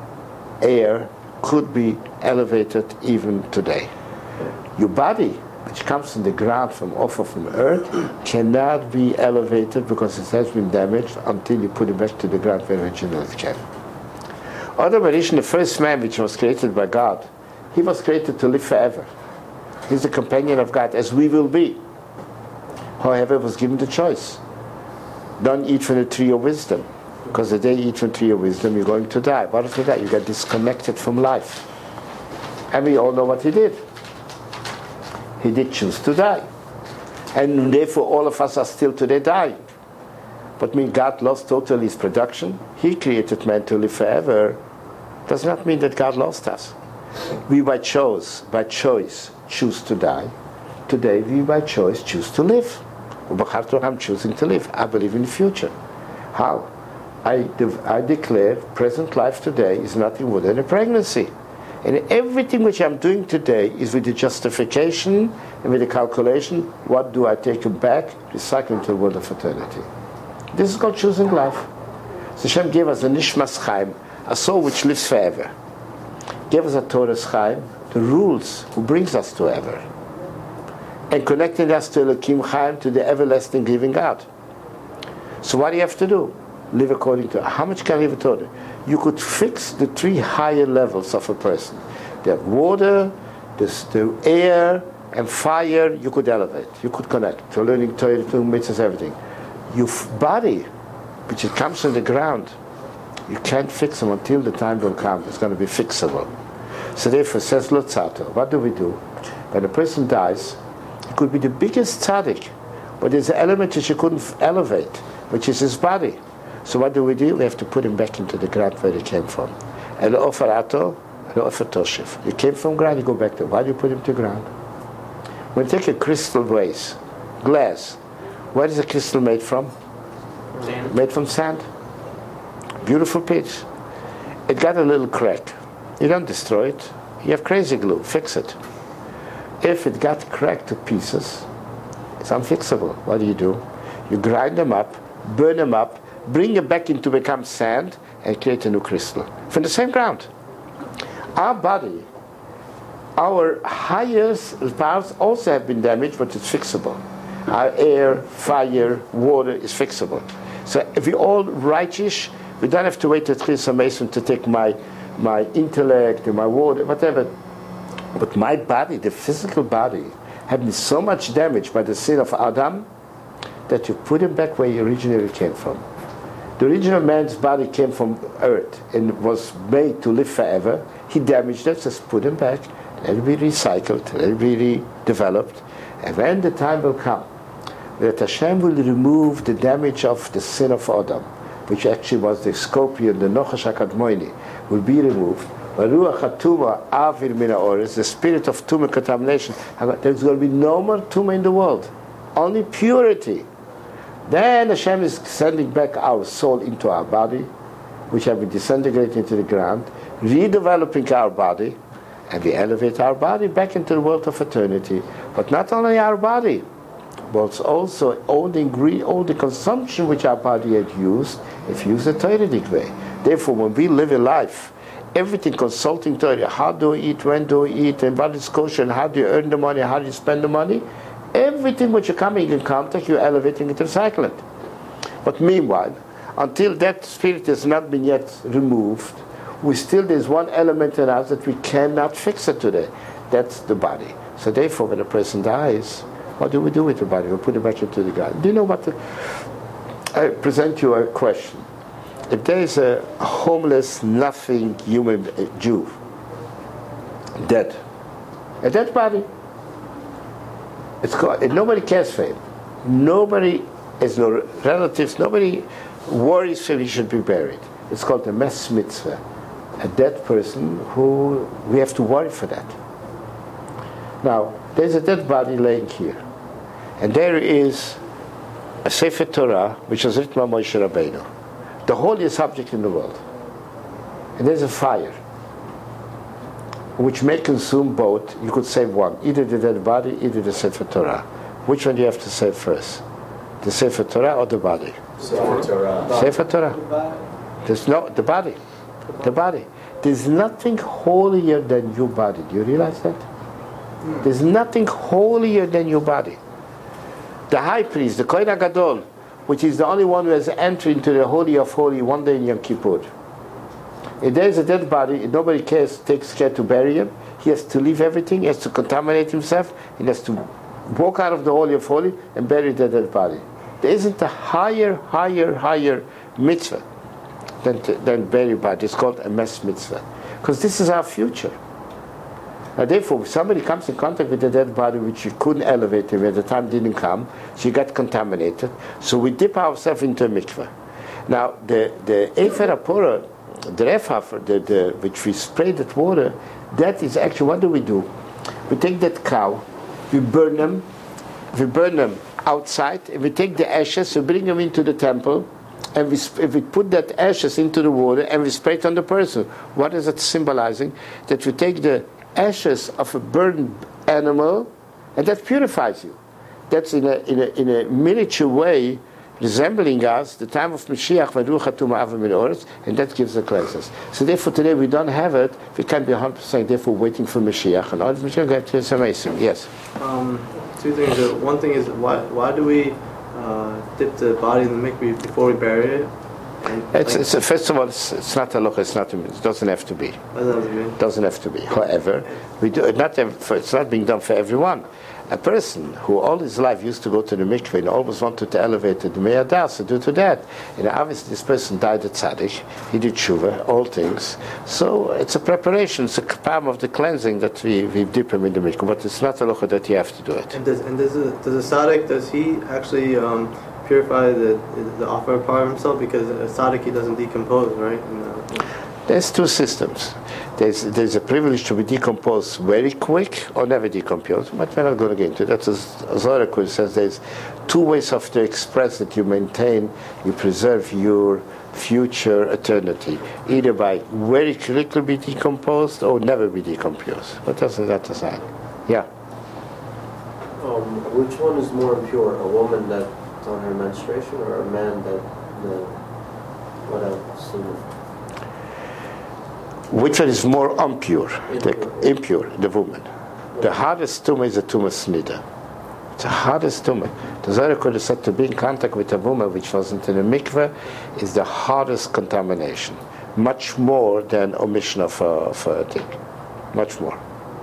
air could be elevated even today. Your body, which comes from the ground, from off of from earth, cannot be elevated because it has been damaged until you put it back to the ground where originally it came. Adam HaRishon, the first man which was created by God, he was created to live forever. He's the companion of God, as we will be. However, was given the choice. Don't eat from the tree of wisdom. Because the day you eat from the tree of wisdom, you're going to die. What if you die? You get disconnected from life. And we all know what he did. He did choose to die. And therefore all of us are still today dying. But mean God lost totally his production. He created man to live forever. Does not mean that God lost us. We by choice, by choice, choose to die. Today we by choice choose to live. I'm choosing to live. I believe in the future. How? I, de- I declare present life today is nothing more than a pregnancy. And everything which I'm doing today is with the justification and with the calculation, what do I take back, recycle into the world of eternity. This is called choosing life. So Hashem gave us a Nishmas Chaim, a soul which lives forever. Gave us a Torah's Chaim, the rules, who brings us to ever. And connecting us to Elohim Chaim, to the everlasting living God. So what do you have to do? Live according to how much can I live according to? You could fix the three higher levels of a person. The water, the, the air, and fire. You could elevate. You could connect to learning Torah, to mitzvahs, everything. Your body, which it comes from the ground, you can't fix them until the time will come. It's going to be fixable. So therefore, says Lotzato, what do we do? When a person dies, it could be the biggest tzaddik, but there's an element which you couldn't elevate, which is his body. So what do we do? We have to put him back into the ground where he came from. El ofarato, el ofatoshiv. You came from ground, you go back to. Why do you put him to ground? When you take a crystal vase, glass, what is a crystal made from? Sand. Made from sand. Beautiful piece. It got a little crack. You don't destroy it. You have crazy glue. Fix it. If it got cracked to pieces, it's unfixable. What do you do? You grind them up, burn them up, bring it back into become sand, and create a new crystal from the same ground. Our body, our highest parts also have been damaged, but it's fixable. Our air, fire, water is fixable. So if we're all righteous, we don't have to wait to Chris Mason to take my my intellect and my water, whatever. But my body, the physical body, had been so much damaged by the sin of Adam that you put him back where he originally came from. The original man's body came from earth and was made to live forever. He damaged it, just put him back, let it be recycled, let it be redeveloped. And when the time will come that Hashem will remove the damage of the sin of Adam, which actually was the scorpion, the Nochash HaKadmoini, will be removed. Ruach HaTuma Avir Min HaOretz, the spirit of Tumah contamination, there's going to be no more Tumah in the world, only purity. Then Hashem is sending back our soul into our body, which have been disintegrated into the ground, redeveloping our body, and we elevate our body back into the world of eternity. But not only our body, but also all the ingre- all the consumption which our body had used, if used a Torah-dic way. Therefore, when we live a life, everything consulting Torah, how do we eat, when do we eat, and what is kosher, and how do you earn the money, how do you spend the money, everything which you're coming in contact, you're elevating it, recycling it. But meanwhile, until that spirit has not been yet removed, we still, there's one element in us that we cannot fix it today. That's the body. So therefore, when a person dies, what do we do with the body? We put it back into the ground. Do you know what the, I present you a question. If there is a homeless, nothing human uh, Jew, dead, a dead body, it's called, nobody cares for him. Nobody has no relatives, nobody worries if he should be buried. It's called a mes mitzvah. A dead person who we have to worry for that. Now, there's a dead body laying here. And there is a Sefer Torah, which was written by Moshe Rabbeinu, the holiest subject in the world. And there's a fire, which may consume both. You could save one, either the dead body, either the Sefer Torah. Which one do you have to save first? The Sefer Torah or the body? Sefer Torah. Sefer Torah. There's no, the body. The body. There's nothing holier than your body. Do you realize that? There's nothing holier than your body. The high priest, the Kohen HaGadol, which is the only one who has entered into the Holy of Holy one day in Yom Kippur. If there's a dead body, nobody cares, takes care to bury him. He has to leave everything, he has to contaminate himself, he has to walk out of the Holy of Holy and bury the dead body. There isn't a higher, higher, higher mitzvah than, to, than bury body. It's called a mes mitzvah. Because this is our future. Now therefore, if somebody comes in contact with a dead body which you couldn't elevate him at the time didn't come, so you got contaminated, so we dip ourselves into a mikveh. Now the the Efer HaPorah, the Refhafer, the, the, which we spray that water, that is actually, what do we do? We take that cow, we burn them, we burn them outside, and we take the ashes, we bring them into the temple, and we, if we put that ashes into the water and we spray it on the person. What is it symbolizing? That we take the ashes of a burned animal, and that purifies you. That's in a in a in a miniature way resembling us, the time of Mashiach, and that gives the cleanses. So therefore today we don't have it, we can't be one hundred percent therefore waiting for Mashiach. And all Mashiach is amazing. Yes? Um, two things. Uh, one thing is, why why do we uh, dip the body in the mikveh before we bury it? And It's, like, it's a, first of all, it's, it's not a look. It's not. It doesn't have to be. what does that mean? Doesn't have to be. However, we do it not. ev- For, it's not being done for everyone. A person who all his life used to go to the mikveh and always wanted to elevate to the meyadas to do to that, and obviously this person died at tzaddik. He did tshuva, all things. So it's a preparation. It's a kapam of the cleansing that we we dip him in the mikveh. But it's not a look that you have to do it. And does and does a, does a tzaddik, does he actually um, purify the the offering part of himself, because a tzaddik, he doesn't decompose, right? And, uh, There's two systems. There's there's a privilege to be decomposed very quick or never decompose, but we're not going to get into that. As Zohar says, there's two ways of to express that you maintain, you preserve your future eternity, either by very quickly be decomposed or never be decomposed. But that's that aside. Yeah. Um, which one is more impure, a woman that's on her menstruation, or a man that the what else? Which one is more impure? The impure, the woman. The hardest tumor is the tumor snida. It's the hardest tumor. The Zohar Kodesh said to be in contact with a woman which wasn't in a mikveh is the hardest contamination. Much more than omission of a, of a thing. Much more.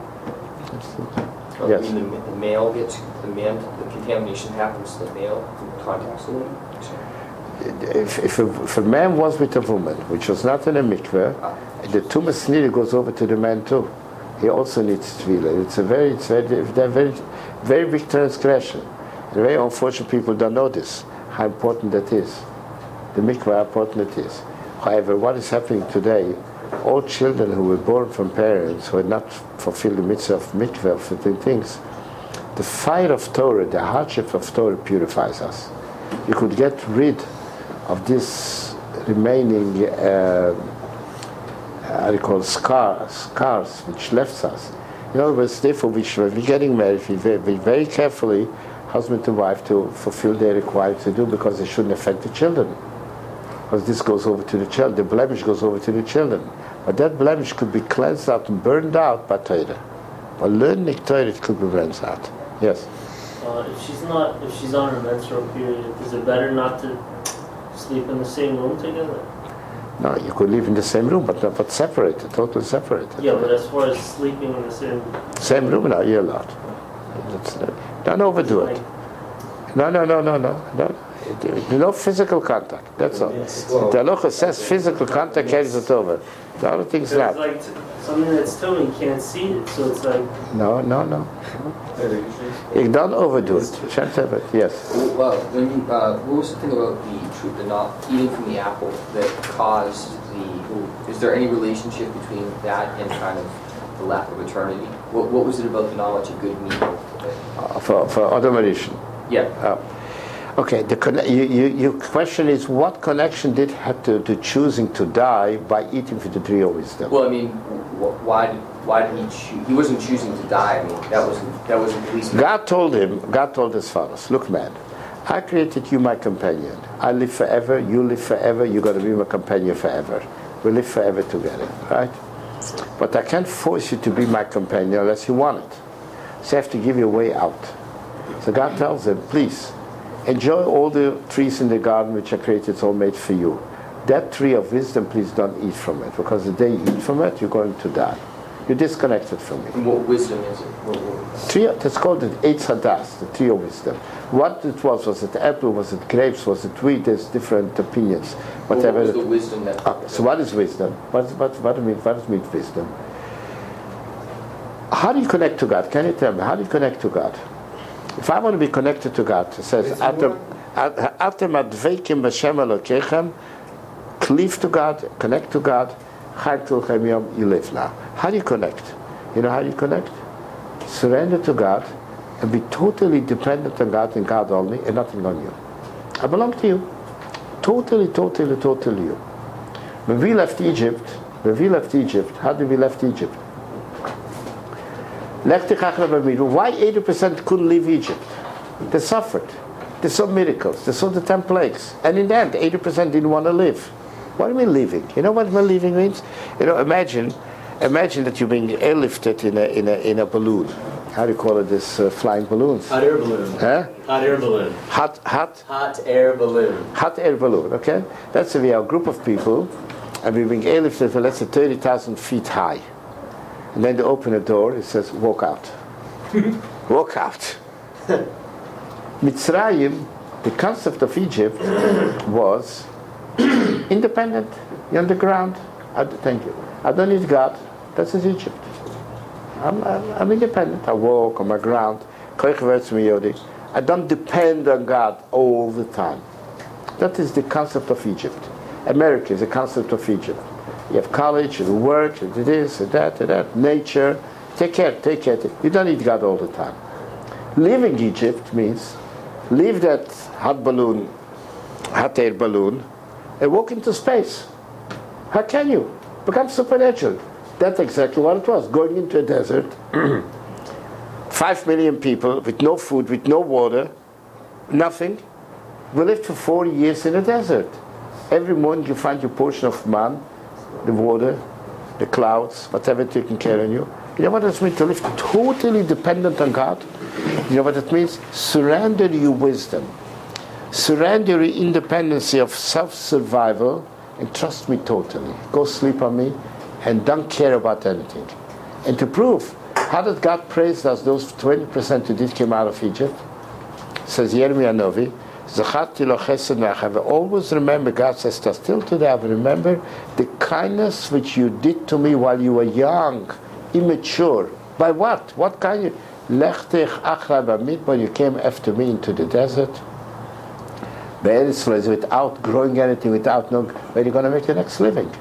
Oh, Yes. I mean, the, the male gets, the man, the contamination happens to the male who contacts the woman? if, if, a, if a man was with a woman, which was not in a mikveh, the tumas nida goes over to the man too. He also needs tefillah. It's a very, it's very, they're very, very big transgression. And very unfortunate people don't know this, how important that is. The mikveh, how important it is. However, what is happening today, all children who were born from parents who had not fulfilled the mitzvah of mikveh, of certain things, the fire of Torah, the hardship of Torah purifies us. You could get rid of this remaining, uh, how do you call it, scars, scars which left us. In other words, therefore, we should be getting married, we very, be very carefully, husband and wife, to fulfill their required to do, because it shouldn't affect the children. Because this goes over to the children, the blemish goes over to the children. But that blemish could be cleansed out and burned out by Torah. By learning Torah, it could be burned out. Yes? Uh, if she's not, if she's on her menstrual period, is it better not to sleep in the same room together? No, you could live in the same room, but but separated, totally separated. Yeah, but as far as sleeping in the same Same room, no, you're allowed. That's, uh, don't overdo it. No, no, no, no, no, no. No physical contact. That's all. The halacha says physical contact carries it over. The other thing's So not. it's like t- something that's telling you can't see it, so it's like No, no, no. You don't overdo it. Shem said it. Yes. Well, when you, uh, what was the thing about the truth, the not eating from the apple that caused the? Is there any relationship between that and kind of the lack of eternity? What, what was it about the knowledge of good and evil? Uh, for for Adam Rishon. Yeah. Uh, okay. The conne- you, you, your question is, what connection did have to, to choosing to die by eating from the tree of wisdom? Well, I mean, wh- why did why did he choose? He wasn't choosing to die. I mean, that wasn't that wasn't at least. God told him. God told as follows: look, man, I created you my companion. I live forever. You live forever. You're going to be my companion forever. We live forever together, right? But I can't force you to be my companion unless you want it. So I have to give you a way out. So God tells him, please, enjoy all the trees in the garden which I created, it's all made for you. That tree of wisdom, please don't eat from it, because the day you eat from it, you're going to die. You're disconnected from me. And what wisdom is it? What, what? Tree, it's called the Eitz Hadas, the tree of wisdom. What it was, was it apple, was it grapes, was it wheat? There's different opinions. Whatever. What was it, the wisdom that? uh, so what is wisdom? What, what, what, do you mean, what does it mean wisdom? How do you connect to God? Can you tell me? How do you connect to God? If I want to be connected to God, it says, Atem adveikim b'Shem Elokechem, cleave to God, connect to God, Chai Tilchem Yom, you live now. How do you connect? You know how you connect? Surrender to God and be totally dependent on God and God only, and nothing on you. I belong to you. Totally, totally, totally you. When we left Egypt, when we left Egypt, how did we left Egypt? Why eighty percent couldn't leave Egypt? They suffered. They saw miracles. They saw the ten plagues. And in the end, eighty percent didn't want to live. What do you mean leaving? You know what leaving means? You know, imagine, imagine that you're being airlifted in a in a in a balloon. How do you call it? This uh, flying balloons? Hot air balloon. Huh? Hot air balloon. Hot, hot, Hot air balloon. hot air balloon. Okay, that's we are a group of people, and we're being airlifted for let's say thirty thousand feet high, and then they open a door. It says, "Walk out." Walk out. Mitzrayim, the concept of Egypt was independent. You're on the ground. I, thank you. I don't need God. That's is Egypt. I'm, I'm, I'm independent. I walk on my ground. I don't depend on God all the time. That is the concept of Egypt. America is the concept of Egypt. You have college, you work, you do this, you that, you that, nature. Take care, take care. You don't need God all the time. Leaving Egypt means leave that hot balloon, hot air balloon, and walk into space. How can you? Become supernatural. That's exactly what it was. Going into a desert, five million people with no food, with no water, nothing. We lived for forty years in a desert. Every morning you find your portion of man, the water, the clouds, whatever taking care of you. You know what it means to live totally dependent on God? You know what it means? Surrender your wisdom. Surrender your independency of self-survival and trust me totally. Go sleep on me and don't care about anything. And to prove, how did God praise us, those twenty percent who did come out of Egypt? Says Yeremiah Novi, Zacharti lo chesed me'achav. Always remember, God says to us, still today, I remember the kindness which you did to me while you were young, immature. By what? What kind of... Lechtech achra b'midbar, you came after me into the desert. Be'eretz Yisrael, without growing anything, without knowing where you're going to make the next living.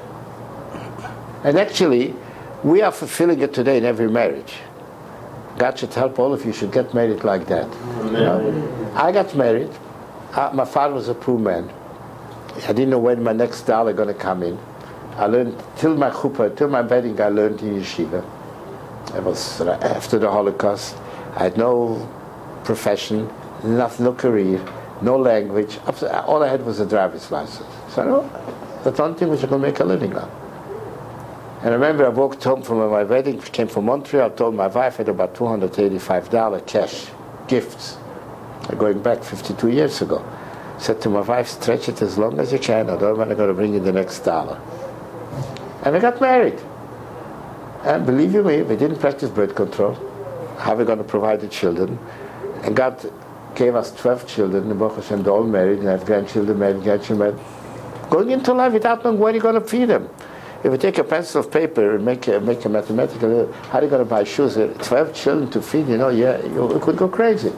And actually, we are fulfilling it today in every marriage. God should help all of you should get married like that. You know? I got married. Uh, my father was a poor man. I didn't know when my next dollar going to come in. I learned, till my chuppah, till my wedding, I learned in yeshiva. It was after the Holocaust. I had no profession, nothing, no career, no language. All I had was a driver's license. So no, that's one thing which I could make a living on. And I remember I walked home from my wedding, came from Montreal, I told my wife I had about two hundred eighty-five dollars cash, gifts, going back fifty-two years ago. I said to my wife, stretch it as long as you can, I don't want to go to bring you the next dollar. And we got married. And believe you me, we didn't practice birth control. How are we going to provide the children? And God gave us twelve children, and Baruch Hashem, they're all married, and I have grandchildren, married, grandchildren married. Going into life without knowing where you're going to feed them. If you take a pencil of paper and make a, make a mathematical, how are you going to buy shoes? twelve children to feed, you know, yeah, you could go crazy.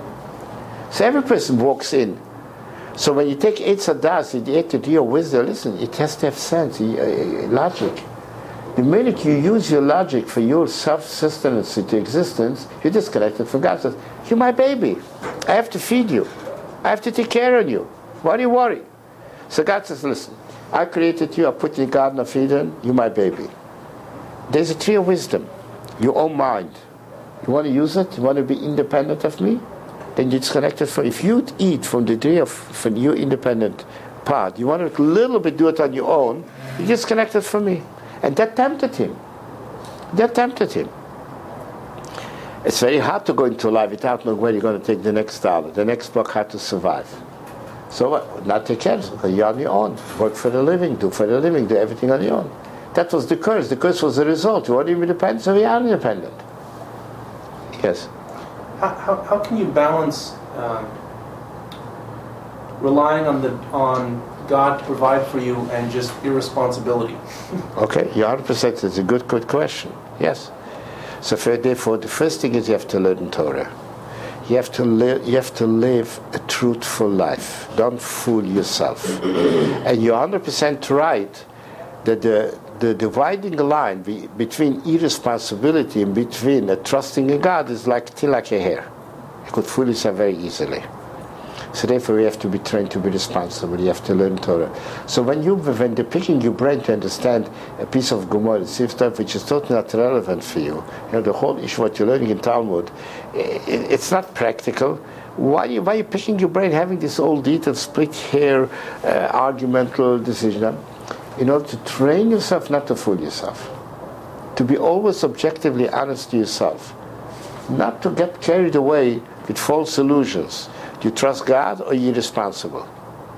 So every person walks in. So when you take Eitz Hadas, the eight to your wisdom, listen, it has to have sense, logic. The minute you use your logic for your self-sustenance to existence, you're disconnected from God. Says, you're my baby. I have to feed you. I have to take care of you. Why do you worry? So God says, listen, I created you, I put you in the Garden of Eden, you're my baby. There's a tree of wisdom, your own mind. You want to use it? You want to be independent of me? Then you're disconnected from, if you eat from the tree of from your independent part, you want to a little bit do it on your own, you're disconnected from me. And that tempted him. That tempted him. It's very hard to go into life without knowing where you're going to take the next dollar. The next block had to survive. So what? Not take care of it. You're on your own. Work for the living, do for the living, do everything on your own. That was the curse. The curse was the result. You want to be independent, so we are independent. Yes? How, how, how can you balance um, relying on the on God to provide for you and just irresponsibility? Okay, you're one hundred percent. It's a good, good question. Yes. So for, therefore, the first thing is you have to learn Torah. You have to live. You have to live a truthful life. Don't fool yourself. And you're one hundred percent right that the the dividing line be, between irresponsibility and between uh, trusting in God is like tilak a hair. You could fool yourself very easily. So therefore, we have to be trained to be responsible. You have to learn Torah. So when you, when they're picking your brain to understand a piece of Gemara, stuff which is totally not relevant for you, you know, the whole issue what you're learning in Talmud, it, it's not practical. Why are you, why are you picking your brain, having this old detailed split hair, uh, argumental decision? In order to train yourself not to fool yourself, to be always objectively honest to yourself, not to get carried away with false illusions. Do you trust God or are you responsible?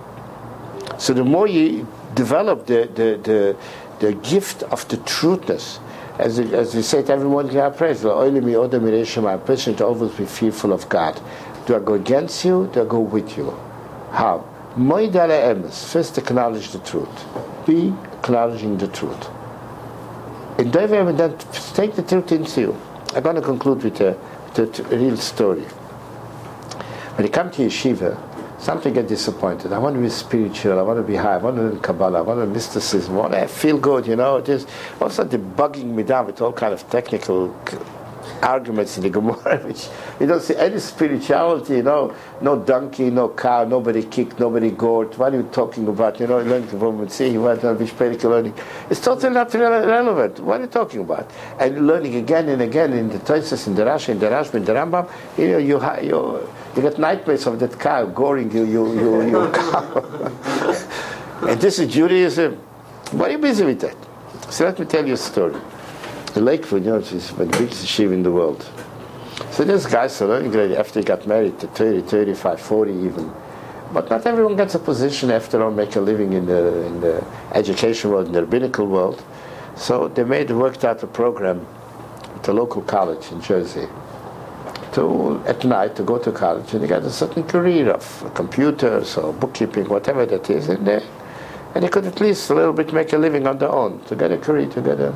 So the more you develop the the, the, the gift of the truthness, as as we say to everyone in our praise, a person to always be fearful of God. Do I go against you? Do I go with you? How? First acknowledge the truth. Be acknowledging the truth. And then take the truth into you. I'm going to conclude with a, with a real story. When you come to yeshiva, something get disappointed. I want to be spiritual. I want to be high. I want to learn Kabbalah. I want to learn mysticism. I want to feel good. You know, it is also they're bugging me down with all kind of technical arguments in the Gemara, which you don't see any spirituality. You know, no donkey, no cow, nobody kicked, nobody gored. What are you talking about? You know, learning from see you want to be spiritual learning. It's totally not relevant. What are you talking about? And learning again and again in the Tosfos, in the Rashi, in the Rashba, in the Rambam. You know, you you. You get nightmares of that cow goring you, you, you, you cow. And this is Judaism. Why are you busy with that? So let me tell you a story. In Lakewood, you know, it's the biggest yeshiva in the world. So this guy's so learning grade after he got married to thirty, thirty-five, forty even. But not everyone gets a position after all, make a living in the in the education world, in the rabbinical world. So they made worked out a program at a local college in Jersey. to at night to go to college and they got a certain career of computers or bookkeeping, whatever that is, and they, and they could at least a little bit make a living on their own, to get a career together.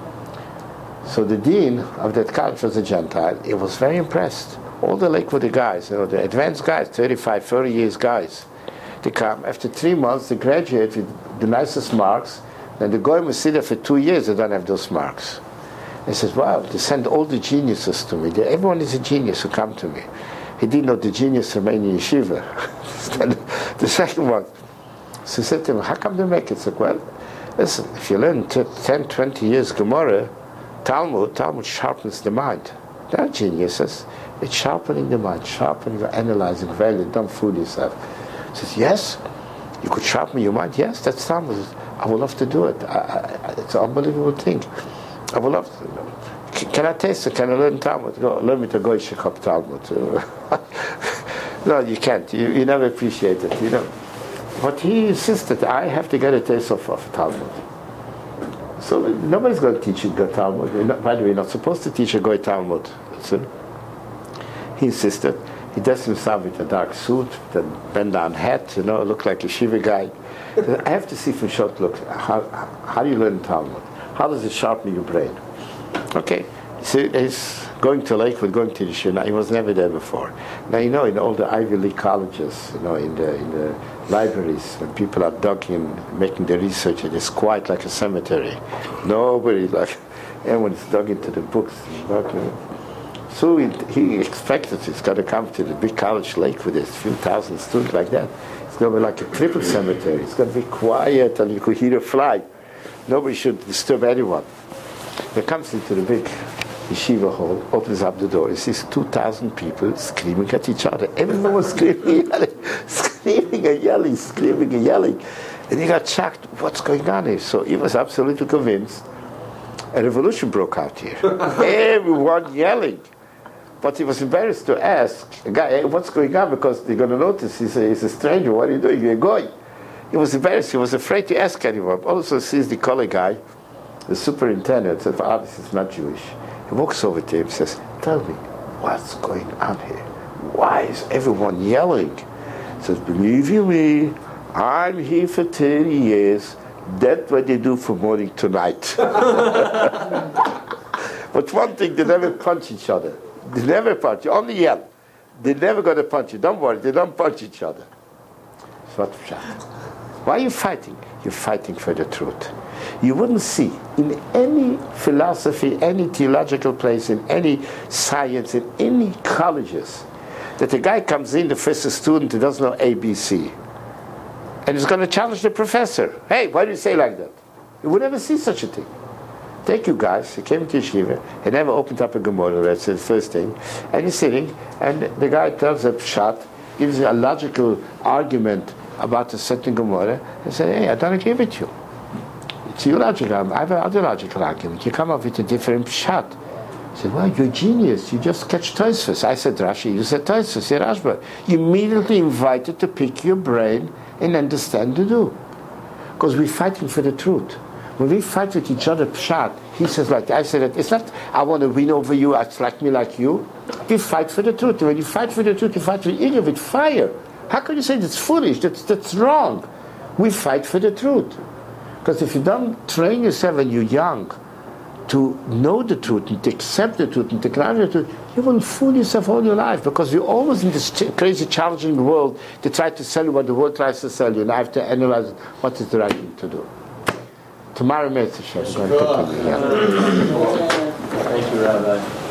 So the dean of that college was a Gentile. He was very impressed. All the Lakewood guys, you know, the advanced guys, thirty-five, thirty years guys, they come. After three months, they graduate with the nicest marks. Then they go and sit there for two years, they don't have those marks. He says, wow, they send all the geniuses to me. They, everyone is a genius who come to me. He didn't know the genius remained in yeshiva. The second one. So he said to him, how come they make it? He said, well, listen, if you learn ten, twenty years Gemara, Talmud, Talmud sharpens the mind. They are geniuses. It's sharpening the mind, sharpening, analyzing, value. Don't fool yourself. He says, yes, you could sharpen your mind. Yes, that's Talmud. I would love to do it. I, I, it's an unbelievable thing. I would love to. Can I taste it? Can I learn Talmud? Go, learn me to go Shekop Talmud. No, you can't. You, you never appreciate it, you know. But he insisted, I have to get a taste of, of Talmud. So nobody's going to teach you Goy Talmud. You're not, by the way, you're not supposed to teach a Goy Talmud. So he insisted. He dressed himself with a dark suit, with a bend-down hat, you know, looked like a shiva guy. I have to see from short look, how, how do you learn Talmud? How does it sharpen your brain? Okay, so he's going to Lakewood, going to the Yeshiva. He was never there before. Now, you know, in all the Ivy League colleges, you know, in the in the libraries, when people are dug in, making the research, it is quiet like a cemetery. Nobody, like, everyone's dug into the books. So he, he expected he's got to come to the big college Lakewood, there's a few thousand students like that. It's going to be like a triple cemetery. It's going to be quiet and you could hear a fly. Nobody should disturb anyone. He comes into the big yeshiva hall, opens up the door, he sees two thousand people screaming at each other. Everyone was screaming and yelling, screaming and yelling, screaming and yelling. And he got shocked, what's going on here? So he was absolutely convinced a revolution broke out here. Everyone yelling. But he was embarrassed to ask a guy, hey, what's going on? Because they're going to notice he's a, he's a stranger. What are you doing? You're going. He was embarrassed. He was afraid to ask anyone. Also sees the college guy, the superintendent, says, oh, this is not Jewish. He walks over to him and says, tell me, what's going on here? Why is everyone yelling? He says, believe you me, I'm here for thirty years. That's what they do from morning to night. But one thing, they never punch each other. They never punch. You only yell. They're never going to punch you. Don't worry, they don't punch each other. So what shot? Why are you fighting? You're fighting for the truth. You wouldn't see in any philosophy, any theological place, in any science, in any colleges, that a guy comes in, the first student who doesn't know A B C, and he's going to challenge the professor. Hey, why do you say like that? You would never see such a thing. Take you guys, he came to yeshiva, he never opened up a Gemara, that's the first thing, and he's sitting, and the guy tells a pshat, gives a logical argument about a certain Gemara, and says, hey, I don't agree with you. It's your logical, I have another logical argument. You come up with a different pshat. He said, well, you're a genius, you just catch Tosfos. I said Rashi, you said Tosfos, said Rashba. You immediately invited to pick your brain and understand the do. Because we're fighting for the truth. When we fight with each other, pshat, he says like, I said, it's not, I want to win over you, it's like me like you. We fight for the truth. When you fight for the truth, you fight for the ego with fire. How can you say that's foolish, that's, that's wrong? We fight for the truth. Because if you don't train yourself when you're young to know the truth and to accept the truth and to acknowledge the truth, you will fool yourself all your life, because you're always in this ch- crazy, challenging world to try to sell you what the world tries to sell you, and I have to analyze what is the right thing to do. Tomorrow, Mister Shem, we're going to continue. Thank you, Rabbi.